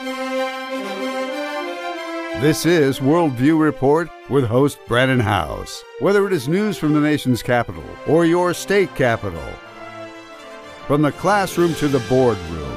This is Worldview Report with host Brandon House. Whether it is news from the nation's capital or your state capital, from the classroom to the boardroom,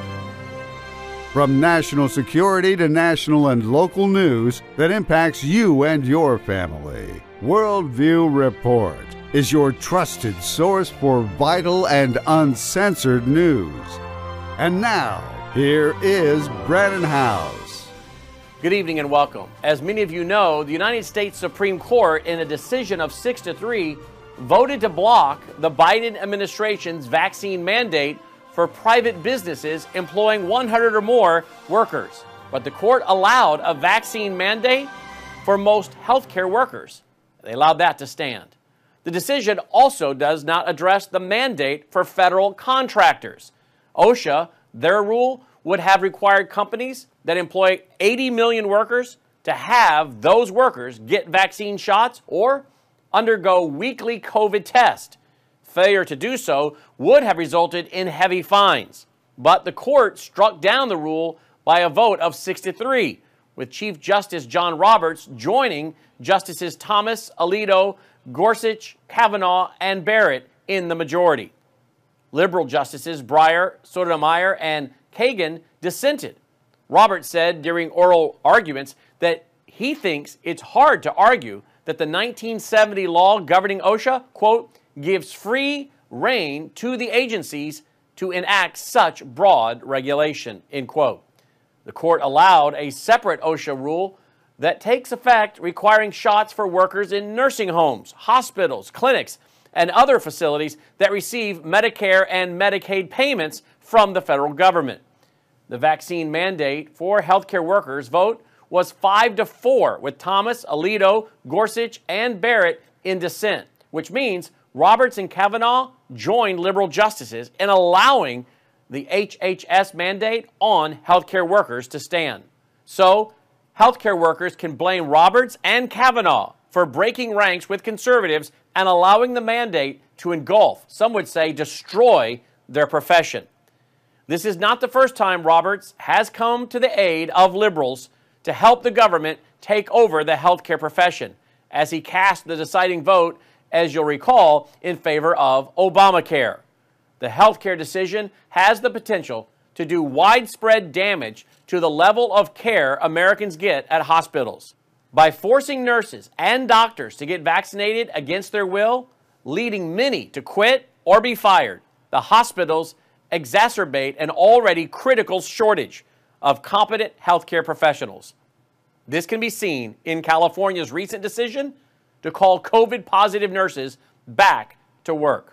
from national security to national and local news that impacts you and your family, Worldview Report is your trusted source for vital and uncensored news. And now, here is Brandon House. Good evening and welcome. As many of you know, the United States Supreme Court, in a decision of 6-3, voted to block the Biden administration's vaccine mandate for private businesses employing 100 or more workers. But the court allowed a vaccine mandate for most healthcare workers. They allowed that to stand. The decision also does not address the mandate for federal contractors. OSHA, their rule, would have required companies that employ 80 million workers to have those workers get vaccine shots or undergo weekly COVID tests. Failure to do so would have resulted in heavy fines. But the court struck down the rule by a vote of 6-3, with Chief Justice John Roberts joining Justices Thomas, Alito, Gorsuch, Kavanaugh, and Barrett in the majority. Liberal Justices Breyer, Sotomayor, and Kagan dissented. Roberts said during oral arguments that he thinks it's hard to argue that the 1970 law governing OSHA, quote, gives free rein to the agencies to enact such broad regulation, end quote. The court allowed a separate OSHA rule that takes effect requiring shots for workers in nursing homes, hospitals, clinics, and other facilities that receive Medicare and Medicaid payments from the federal government. The vaccine mandate for healthcare workers vote was 5-4, with Thomas, Alito, Gorsuch, and Barrett in dissent, which means Roberts and Kavanaugh joined liberal justices in allowing the HHS mandate on healthcare workers to stand. So, healthcare workers can blame Roberts and Kavanaugh for breaking ranks with conservatives and allowing the mandate to engulf, some would say destroy, their profession. This is not the first time Roberts has come to the aid of liberals to help the government take over the healthcare profession, as he cast the deciding vote, as you'll recall, in favor of Obamacare. The healthcare decision has the potential to do widespread damage to the level of care Americans get at hospitals. By forcing nurses and doctors to get vaccinated against their will, leading many to quit or be fired, the hospitals exacerbate an already critical shortage of competent healthcare professionals. This can be seen in California's recent decision to call COVID-positive nurses back to work.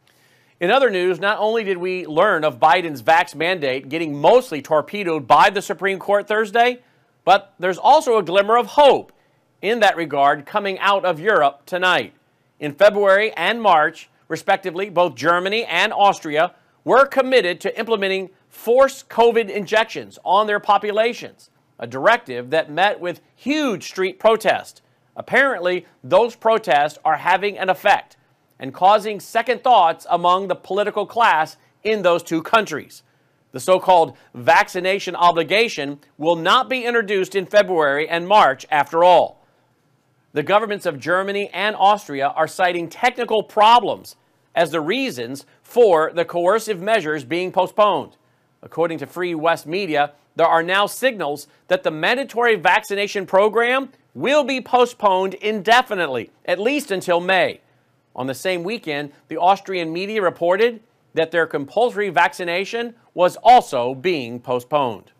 In other news, not only did we learn of Biden's vax mandate getting mostly torpedoed by the Supreme Court Thursday, but there's also a glimmer of hope in that regard coming out of Europe tonight. In February and March, respectively, both Germany and Austria were committed to implementing forced COVID injections on their populations, a directive that met with huge street protest. Apparently, those protests are having an effect and causing second thoughts among the political class in those two countries. The so-called vaccination obligation will not be introduced in February and March after all. The governments of Germany and Austria are citing technical problems as the reasons for the coercive measures being postponed. According to Free West Media, there are now signals that the mandatory vaccination program will be postponed indefinitely, at least until May. On the same weekend, the Austrian media reported that their compulsory vaccination was also being postponed.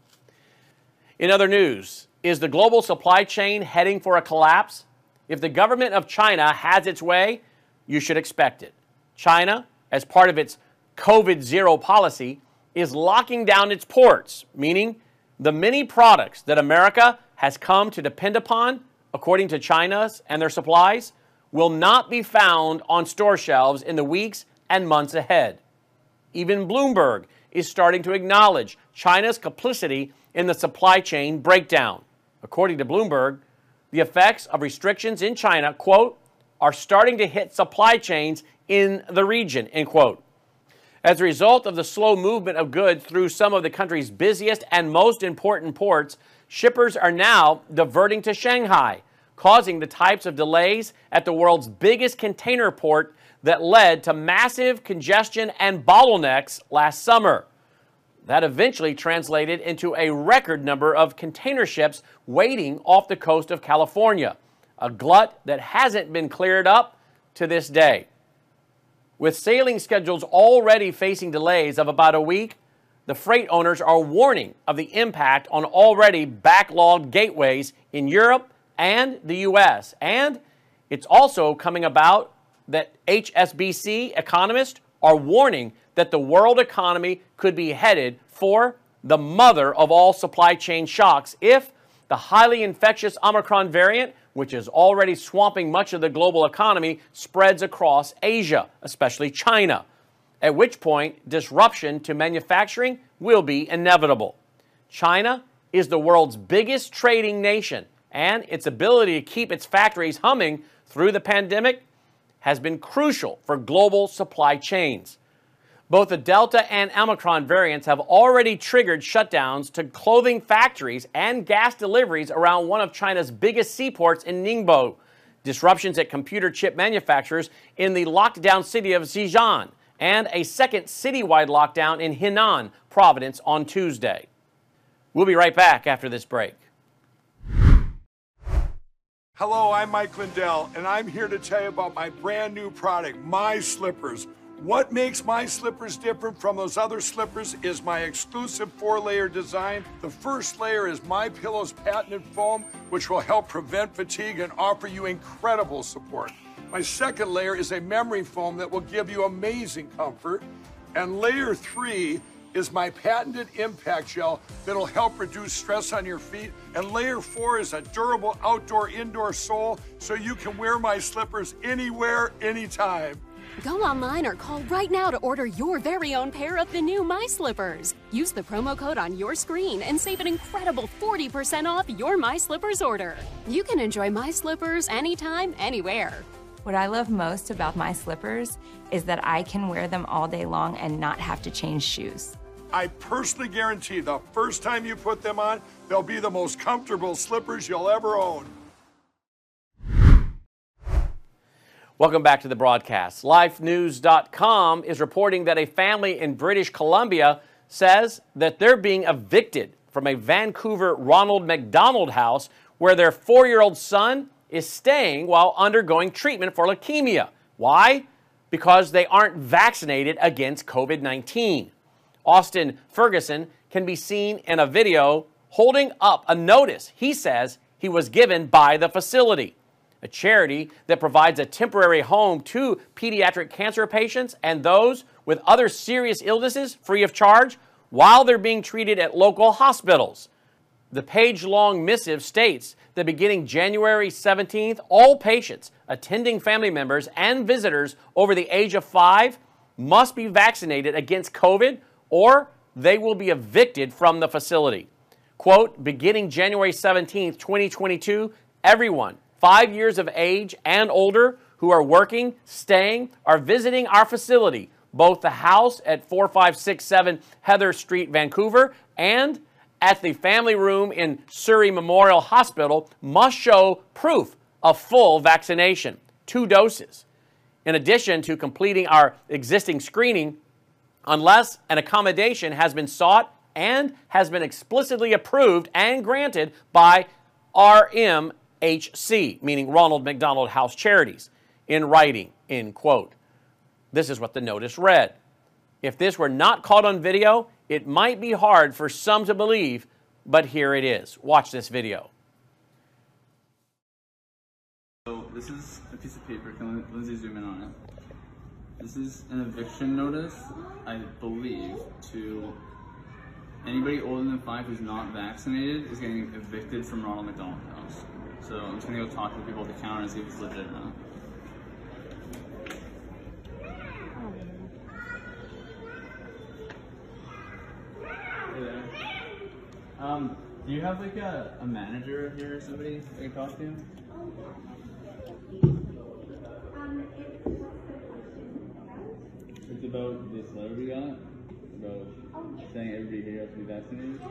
In other news, is the global supply chain heading for a collapse? If the government of China has its way, you should expect it. China, as part of its COVID zero policy, is locking down its ports, meaning the many products that America has come to depend upon, according to China's and their supplies, will not be found on store shelves in the weeks and months ahead. Even Bloomberg is starting to acknowledge China's complicity in the supply chain breakdown. According to Bloomberg, the effects of restrictions in China, quote, are starting to hit supply chains in the region, end quote. As a result of the slow movement of goods through some of the country's busiest and most important ports, shippers are now diverting to Shanghai, causing the types of delays at the world's biggest container port that led to massive congestion and bottlenecks last summer. That eventually translated into a record number of container ships waiting off the coast of California, a glut that hasn't been cleared up to this day. With sailing schedules already facing delays of about a week, the freight owners are warning of the impact on already backlogged gateways in Europe and the U.S. And it's also coming about that HSBC economists are warning that the world economy could be headed for the mother of all supply chain shocks if the highly infectious Omicron variant, which is already swamping much of the global economy, spreads across Asia, especially China, at which point disruption to manufacturing will be inevitable. China is the world's biggest trading nation, and its ability to keep its factories humming through the pandemic has been crucial for global supply chains. Both the Delta and Omicron variants have already triggered shutdowns to clothing factories and gas deliveries around one of China's biggest seaports in Ningbo, disruptions at computer chip manufacturers in the locked-down city of Xizan, and a second citywide lockdown in Henan province on Tuesday. We'll be right back after this break. Hello, I'm Mike Lindell, and I'm here to tell you about my brand new product, My Slippers. What makes My Slippers different from those other slippers is my exclusive 4-layer design. The first layer is MyPillow's patented foam, which will help prevent fatigue and offer you incredible support. My second layer is a memory foam that will give you amazing comfort. And layer 3 is my patented impact gel that'll help reduce stress on your feet. And layer 4 is a durable outdoor-indoor sole so you can wear my slippers anywhere, anytime. Go online or call right now to order your very own pair of the new My Slippers. Use the promo code on your screen and save an incredible 40% off your My Slippers order. You can enjoy My Slippers anytime, anywhere. What I love most about My Slippers is that I can wear them all day long and not have to change shoes. I personally guarantee the first time you put them on, they'll be the most comfortable slippers you'll ever own. Welcome back to the broadcast. LifeNews.com is reporting that a family in British Columbia says that they're being evicted from a Vancouver Ronald McDonald House where their 4-year-old son is staying while undergoing treatment for leukemia. Why? Because they aren't vaccinated against COVID-19. Austin Ferguson can be seen in a video holding up a notice he says he was given by the facility, a charity that provides a temporary home to pediatric cancer patients and those with other serious illnesses free of charge while they're being treated at local hospitals. The page-long missive states that beginning January 17th, all patients, attending family members, and visitors over the age of 5 must be vaccinated against COVID or they will be evicted from the facility. Quote, beginning January 17th, 2022, everyone 5 years of age and older who are working, staying, or visiting our facility, both the house at 4567 Heather Street, Vancouver, and at the family room in Surrey Memorial Hospital, must show proof of full vaccination, 2 doses. In addition to completing our existing screening, unless an accommodation has been sought and has been explicitly approved and granted by RMHC, meaning Ronald McDonald House Charities, in writing, end quote. This is what the notice read. If this were not caught on video, it might be hard for some to believe, but here it is. Watch this video. So this is a piece of paper. Can Lindsay zoom in on it? This is an eviction notice, I believe, to anybody older than 5 who's not vaccinated is getting evicted from Ronald McDonald House. So I'm just gonna go talk to the people at the counter and see if it's legit or not. Hey there. Do you have like a manager here or somebody I can talk to? about this letter we got about saying everybody here has to be vaccinated.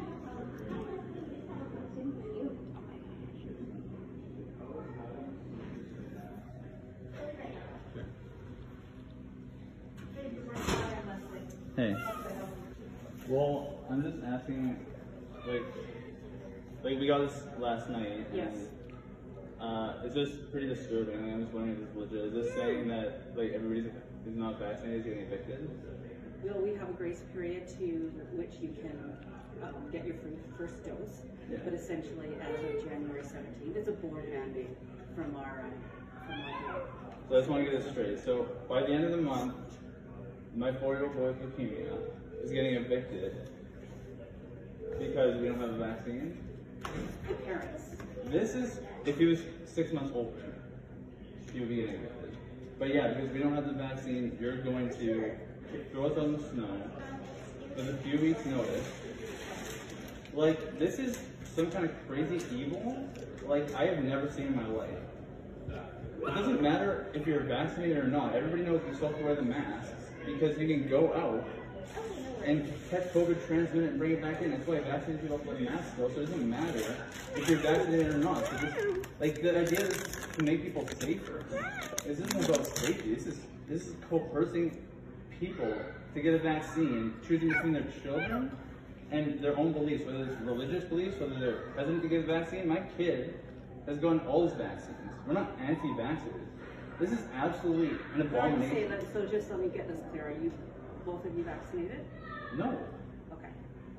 Hey. Well, I'm just asking, like we got this last night. Yes. And, it's just pretty disturbing. I mean, I'm just wondering if it's legit. Is this saying that like everybody who's not vaccinated is getting evicted? Well, we have a grace period to which you can get your first dose, but essentially as of January 17th, it's a board mandate from our board. So I just want to get this straight. So by the end of the month, my 4-year-old boy with leukemia is getting evicted because we don't have a vaccine. The parents. This is, if he was 6 months older, he would be getting evicted. But yeah, because we don't have the vaccine, you're going to throw us on the snow with a few weeks' notice. Like, this is some kind of crazy evil like I have never seen in my life. It doesn't matter if you're vaccinated or not. Everybody knows you still have to wear the masks because you can go out and catch COVID, transmit it, and bring it back in. That's why vaccinated people have to wear masks still, so it doesn't matter if you're vaccinated or not. So just, like, the idea is to make people safer. This isn't about safety. This is coercing people to get a vaccine, choosing between their children and their own beliefs, whether it's religious beliefs, whether they're hesitant to get a vaccine. My kid has gotten all his vaccines. We're not anti-vaxxers. This is absolutely an abomination. So just let me get this clear. Are you both of you vaccinated? No. Okay.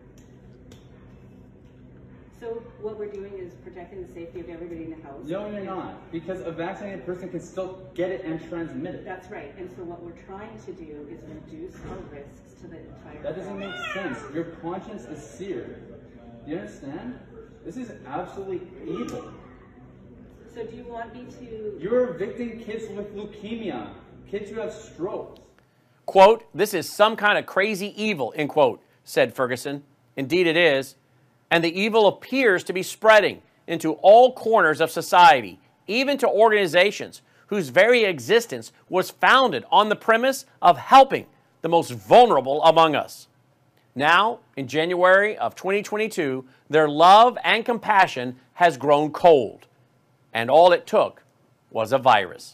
So what we're doing is protecting the safety of everybody in the house. No, you're not. Because a vaccinated person can still get it and transmit it. That's right. And so what we're trying to do is reduce our risks to the entire That doesn't make sense. Your conscience is seared. Do you understand? This is absolutely evil. So do you want me to... You're evicting kids with leukemia, kids who have strokes. Quote, "This is some kind of crazy evil," end quote, said Ferguson. Indeed it is. And the evil appears to be spreading into all corners of society, even to organizations whose very existence was founded on the premise of helping the most vulnerable among us. Now, in January of 2022, their love and compassion has grown cold. And all it took was a virus.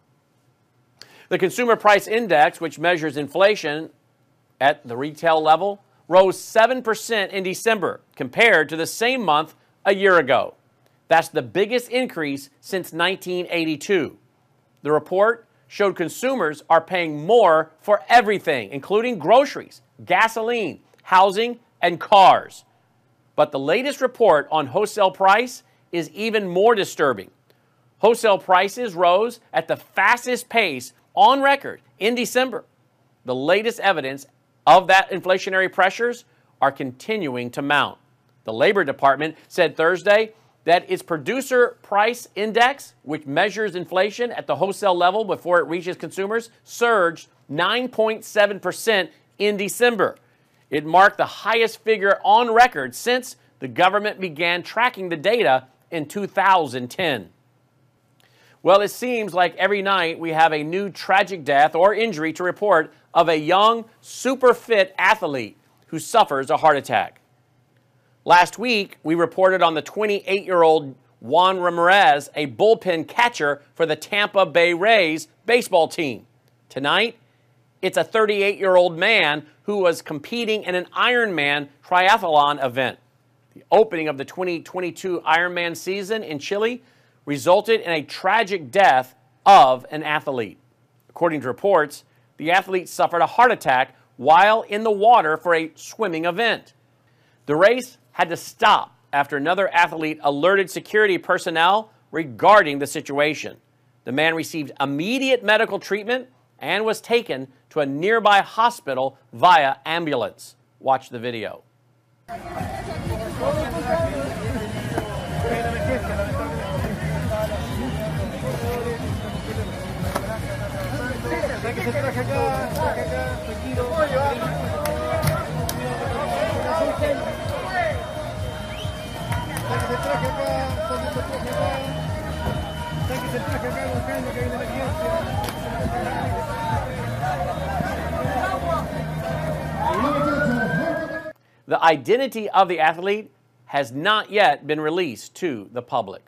The Consumer Price Index, which measures inflation at the retail level, rose 7% in December compared to the same month a year ago. That's the biggest increase since 1982. The report showed consumers are paying more for everything, including groceries, gasoline, housing, and cars. But the latest report on wholesale price is even more disturbing. Wholesale prices rose at the fastest pace on record in December. The latest evidence of that inflationary pressures are continuing to mount. The Labor Department said Thursday that its Producer Price Index, which measures inflation at the wholesale level before it reaches consumers, surged 9.7% in December. It marked the highest figure on record since the government began tracking the data in 2010. Well, it seems like every night we have a new tragic death or injury to report of a young, super fit athlete who suffers a heart attack. Last week, we reported on the 28-year-old Juan Ramirez, a bullpen catcher for the Tampa Bay Rays baseball team. Tonight, it's a 38-year-old man who was competing in an Ironman triathlon event. The opening of the 2022 Ironman season in Chile resulted in a tragic death of an athlete. According to reports, the athlete suffered a heart attack while in the water for a swimming event. The race had to stop after another athlete alerted security personnel regarding the situation. The man received immediate medical treatment and was taken to a nearby hospital via ambulance. Watch the video. The identity of the athlete has not yet been released to the public.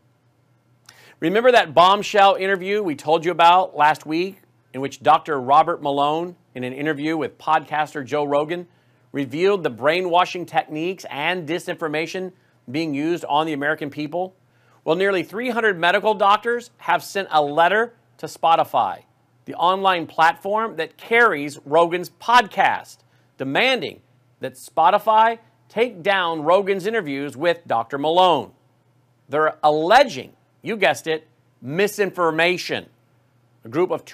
Remember that bombshell interview we told you about last week, in which Dr. Robert Malone, in an interview with podcaster Joe Rogan, revealed the brainwashing techniques and disinformation being used on the American people? Well, nearly 300 medical doctors have sent a letter to Spotify, the online platform that carries Rogan's podcast, demanding that Spotify take down Rogan's interviews with Dr. Malone. They're alleging, you guessed it, misinformation. A group of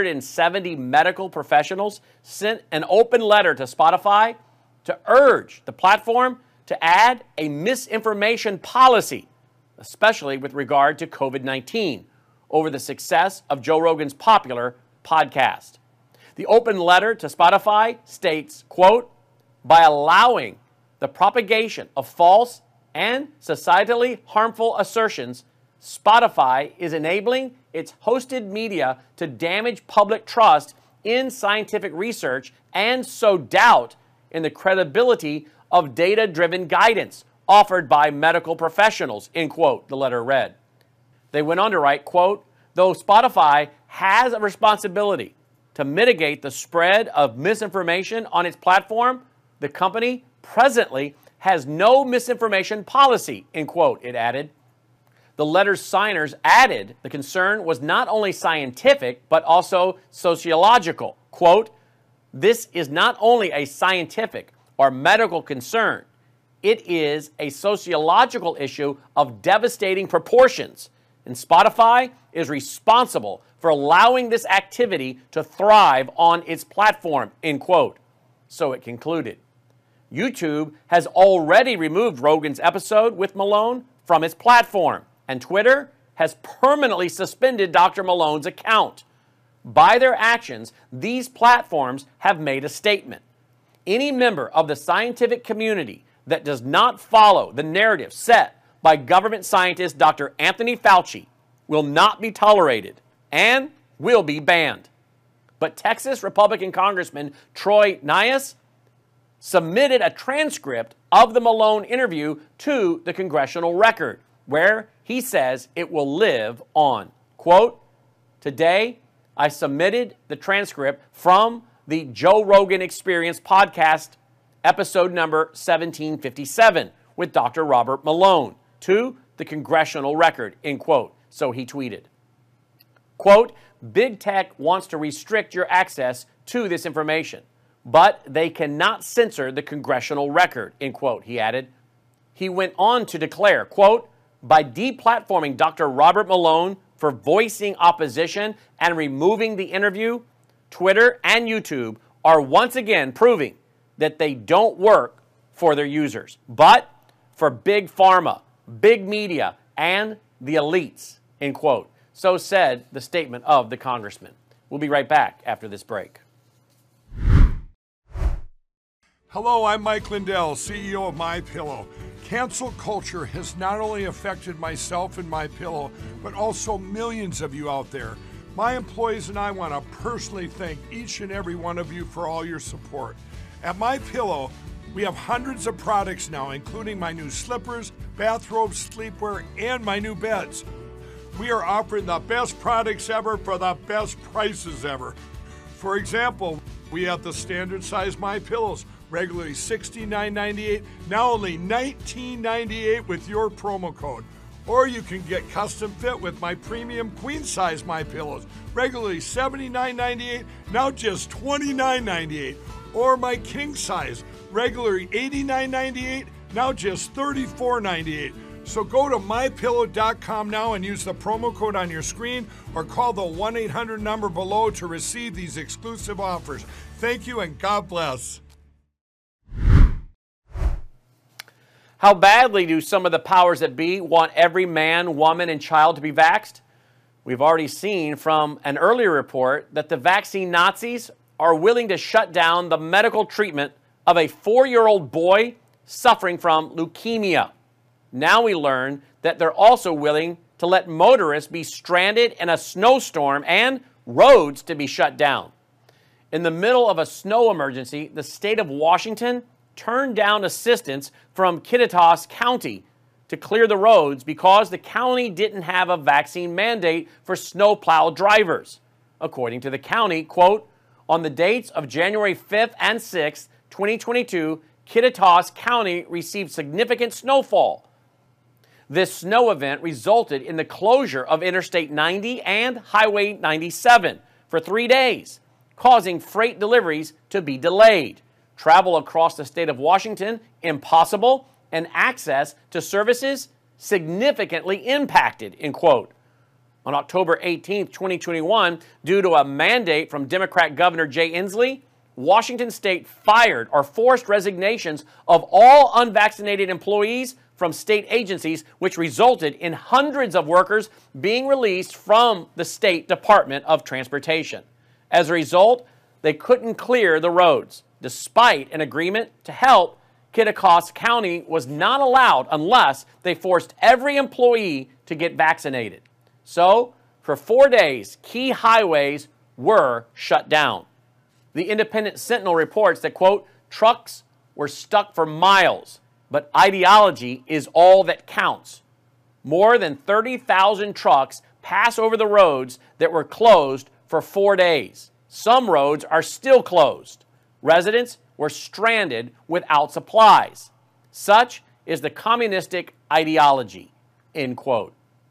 270 medical professionals sent an open letter to Spotify to urge the platform to add a misinformation policy, especially with regard to COVID-19, over the success of Joe Rogan's popular podcast. The open letter to Spotify states, quote, "By allowing the propagation of false and societally harmful assertions, Spotify is enabling its hosted media to damage public trust in scientific research and sow doubt in the credibility of data-driven guidance offered by medical professionals," end quote, the letter read. They went on to write, quote, "Though Spotify has a responsibility to mitigate the spread of misinformation on its platform, the company presently has no misinformation policy," end quote, it added. The letter's signers added the concern was not only scientific, but also sociological. Quote, "This is not only a scientific or medical concern, it is a sociological issue of devastating proportions, and Spotify is responsible for allowing this activity to thrive on its platform," end quote. So it concluded. YouTube has already removed Rogan's episode with Malone from its platform, and Twitter has permanently suspended Dr. Malone's account. By their actions, these platforms have made a statement. Any member of the scientific community that does not follow the narrative set by government scientist Dr. Anthony Fauci will not be tolerated and will be banned. But Texas Republican Congressman Troy Nehls submitted a transcript of the Malone interview to the Congressional Record, where he says it will live on. Quote, "Today, I submitted the transcript from the Joe Rogan Experience podcast, episode number 1757, with Dr. Robert Malone, to the Congressional Record," end quote. So he tweeted. Quote, "Big Tech wants to restrict your access to this information, but they cannot censor the Congressional Record," end quote, he added. He went on to declare, quote, "By deplatforming Dr. Robert Malone for voicing opposition and removing the interview, Twitter and YouTube are once again proving that they don't work for their users, but for big pharma, big media, and the elites," end quote. So said the statement of the congressman. We'll be right back after this break. Hello, I'm Mike Lindell, CEO of MyPillow. Cancel culture has not only affected myself and MyPillow, but also millions of you out there. My employees and I want to personally thank each and every one of you for all your support. At MyPillow, we have hundreds of products now, including my new slippers, bathrobes, sleepwear, and my new beds. We are offering the best products ever for the best prices ever. For example, we have the standard size MyPillows, regularly $69.98, now only $19.98 with your promo code. Or you can get custom fit with my premium queen size MyPillows, regularly $79.98, now just $29.98. Or my king size, regularly $89.98, now just $34.98. So go to MyPillow.com now and use the promo code on your screen, or call the 1-800 number below to receive these exclusive offers. Thank you and God bless. How badly do some of the powers that be want every man, woman, and child to be vaxxed? We've already seen from an earlier report that the vaccine Nazis are willing to shut down the medical treatment of a 4-year-old boy suffering from leukemia. Now we learn that they're also willing to let motorists be stranded in a snowstorm and roads to be shut down. In the middle of a snow emergency, the state of Washington turned down assistance from Kittitas County to clear the roads because the county didn't have a vaccine mandate for snowplow drivers. According to the county, quote, on the dates of January 5th and 6th, 2022, Kittitas County received significant snowfall. This snow event resulted in the closure of Interstate 90 and Highway 97 for 3 days, causing freight deliveries to be delayed, travel across the state of Washington impossible, and access to services significantly impacted, end quote. On October 18, 2021, due to a mandate from Democrat Governor Jay Inslee, Washington State fired or forced resignations of all unvaccinated employees from state agencies, which resulted in hundreds of workers being released from the State Department of Transportation. As a result, they couldn't clear the roads. Despite an agreement to help, Kittitas County was not allowed unless they forced every employee to get vaccinated. So, for 4 days, key highways were shut down. The Independent Sentinel reports that, quote, trucks were stuck for miles, but ideology is all that counts. More than 30,000 trucks pass over the roads that were closed for 4 days. Some roads are still closed. Residents were stranded without supplies. Such is the communistic ideology, end quote.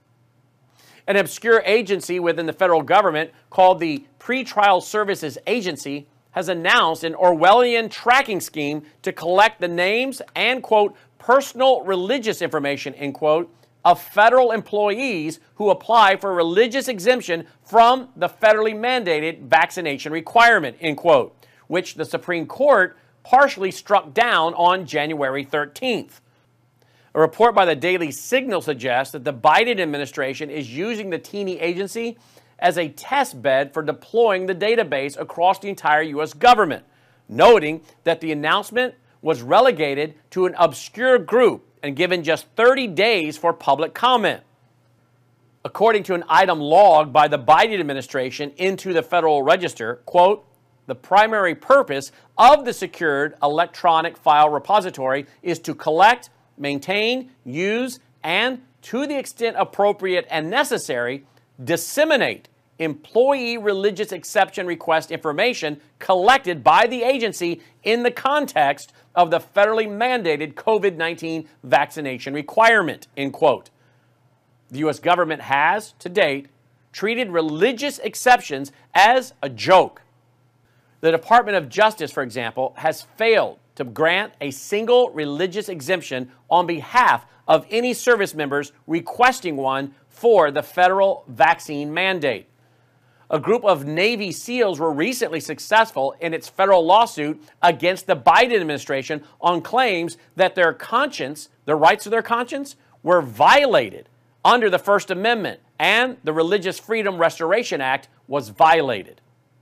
An obscure agency within the federal government called the Pretrial Services Agency has announced an Orwellian tracking scheme to collect the names and, quote, personal religious information, end quote, of federal employees who apply for religious exemption from the federally mandated vaccination requirement, end quote, which the Supreme Court partially struck down on January 13th. A report by the Daily Signal suggests that the Biden administration is using the teeny agency as a test bed for deploying the database across the entire U.S. government, noting that the announcement was relegated to an obscure group and given just 30 days for public comment. According to an item logged by the Biden administration into the Federal Register, quote, the primary purpose of the secured electronic file repository is to collect, maintain, use, and, to the extent appropriate and necessary, disseminate employee religious exception request information collected by the agency in the context of the federally mandated COVID-19 vaccination requirement, end quote. The U.S. government has, to date, treated religious exceptions as a joke. The Department of Justice, for example, has failed to grant a single religious exemption on behalf of any service members requesting one for the federal vaccine mandate. A group of Navy SEALs were recently successful in its federal lawsuit against the Biden administration on claims that their conscience, the rights of their conscience, were violated under the First Amendment, and the Religious Freedom Restoration Act was violated.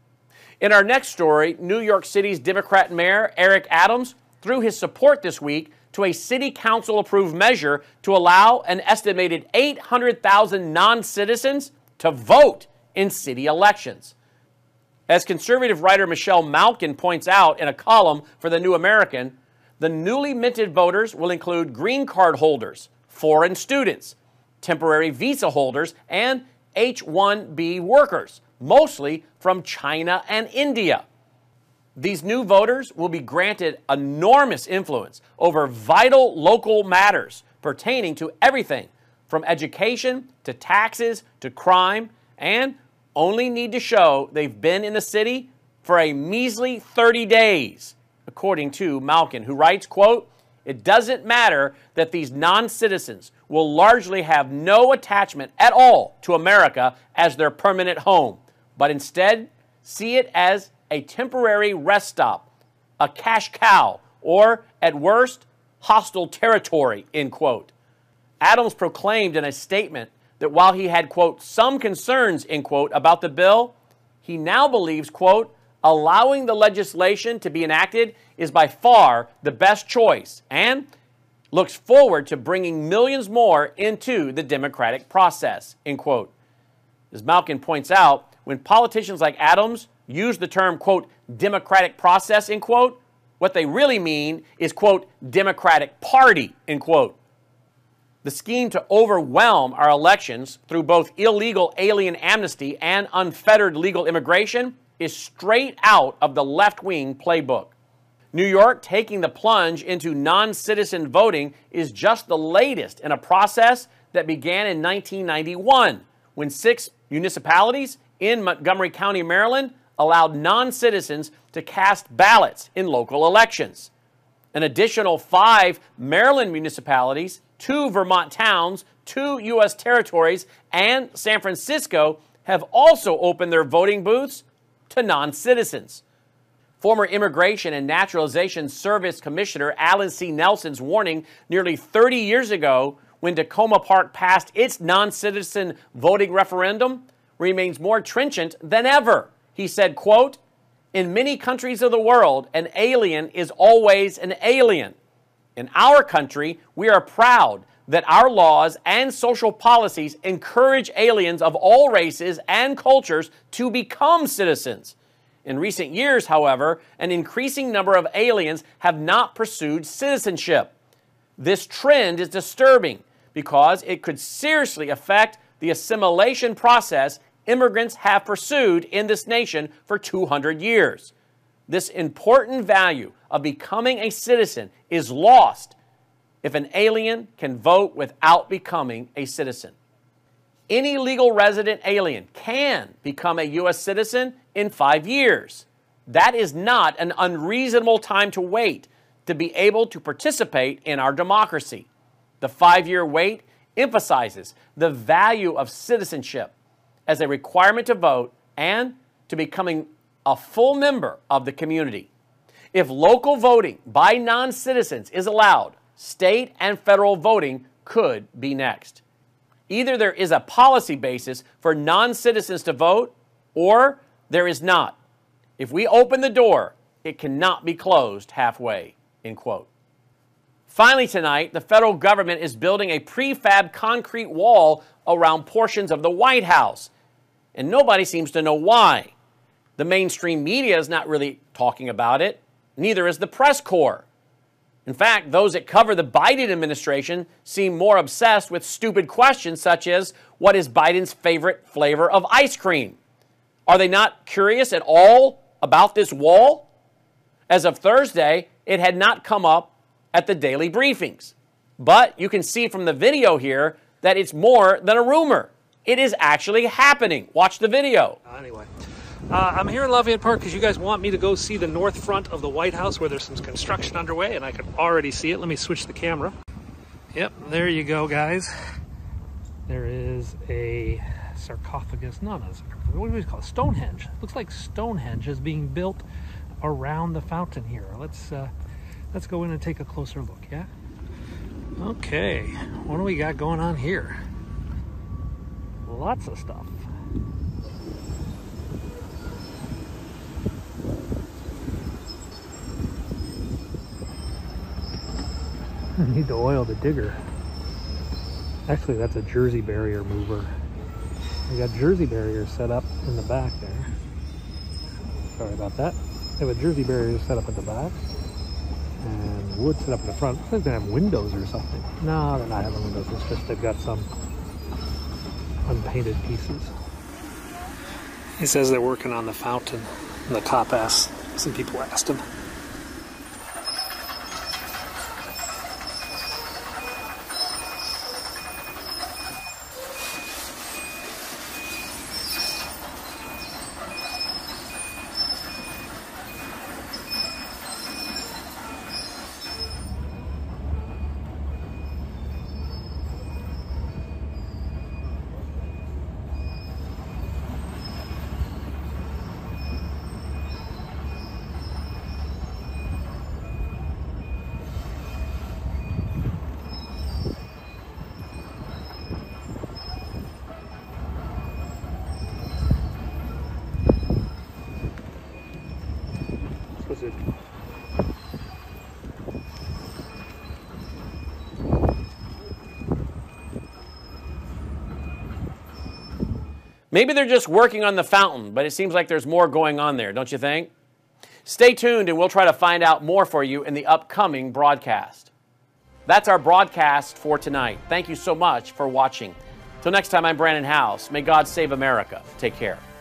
In our next story, New York City's Democrat Mayor Eric Adams threw his support this week to a city council-approved measure to allow an estimated 800,000 non-citizens to vote in city elections. As conservative writer Michelle Malkin points out in a column for The New American, the newly minted voters will include green card holders, foreign students, temporary visa holders, and H-1B workers, mostly from China and India. These new voters will be granted enormous influence over vital local matters pertaining to everything from education to taxes to crime, and only need to show they've been in the city for a measly 30 days, according to Malkin, who writes, quote, it doesn't matter that these non-citizens will largely have no attachment at all to America as their permanent home, but instead see it as a temporary rest stop, a cash cow, or, at worst, hostile territory, end quote. Adams proclaimed in a statement that while he had, quote, some concerns, end quote, about the bill, he now believes, quote, allowing the legislation to be enacted is by far the best choice and looks forward to bringing millions more into the democratic process, end quote. As Malkin points out, when politicians like Adams use the term, quote, democratic process, end quote, What they really mean is, quote, Democratic Party, end quote. The scheme to overwhelm our elections through both illegal alien amnesty and unfettered legal immigration is straight out of the left-wing playbook. New York taking the plunge into non-citizen voting is just the latest in a process that began in 1991, when 6 municipalities in Montgomery County, Maryland, allowed non-citizens to cast ballots in local elections. An additional 5 Maryland municipalities, 2 Vermont towns, 2 U.S. territories, and San Francisco have also opened their voting booths to non-citizens. Former Immigration and Naturalization Service Commissioner Alan C. Nelson's warning nearly 30 years ago when Tacoma Park passed its non-citizen voting referendum remains more trenchant than ever. He said, quote, "In many countries of the world, an alien is always an alien. In our country, we are proud that our laws and social policies encourage aliens of all races and cultures to become citizens. In recent years, however, an increasing number of aliens have not pursued citizenship. This trend is disturbing because it could seriously affect the assimilation process immigrants have pursued in this nation for 200 years. This important value of becoming a citizen is lost if an alien can vote without becoming a citizen. Any legal resident alien can become a U.S. citizen in 5 years. That is not an unreasonable time to wait to be able to participate in our democracy. The 5-year wait emphasizes the value of citizenship as a requirement to vote and to becoming a full member of the community. If local voting by non-citizens is allowed, state and federal voting could be next. Either there is a policy basis for non-citizens to vote, or there is not. If we open the door, it cannot be closed halfway, end quote. Finally tonight, the federal government is building a prefab concrete wall around portions of the White House, and nobody seems to know why. The mainstream media is not really talking about it, neither is the press corps. In fact, those that cover the Biden administration seem more obsessed with stupid questions such as, what is Biden's favorite flavor of ice cream? Are they not curious at all about this wall? As of Thursday, it had not come up at the daily briefings. But you can see from the video here that it's more than a rumor. It is actually happening. Watch the video. Anyway. I'm here in Lafayette Park because you guys want me to go see the north front of the White House where there's some construction underway, and I can already see it. Let me switch the camera. Yep, there you go, guys. There is a sarcophagus. No, not a sarcophagus. What do we call it? Stonehenge. Looks like Stonehenge is being built around the fountain here. Let's go in and take a closer look, yeah? Okay, what do we got going on here? Lots of stuff. I need to oil the digger. Actually, that's a Jersey barrier mover. We got Jersey barriers set up in the back there. Sorry about that. They have a Jersey barrier set up at the back and wood set up in the front. Looks like they have windows or something. No, they're not having windows. It's just they've got some unpainted pieces. He says they're working on the fountain. And the cop asked, some people asked him. Maybe they're just working on the fountain, but it seems like there's more going on there, don't you think? Stay tuned and we'll try to find out more for you in the upcoming broadcast. That's our broadcast for tonight. Thank you so much for watching. Till next time, I'm Brandon House. May God save America. Take care.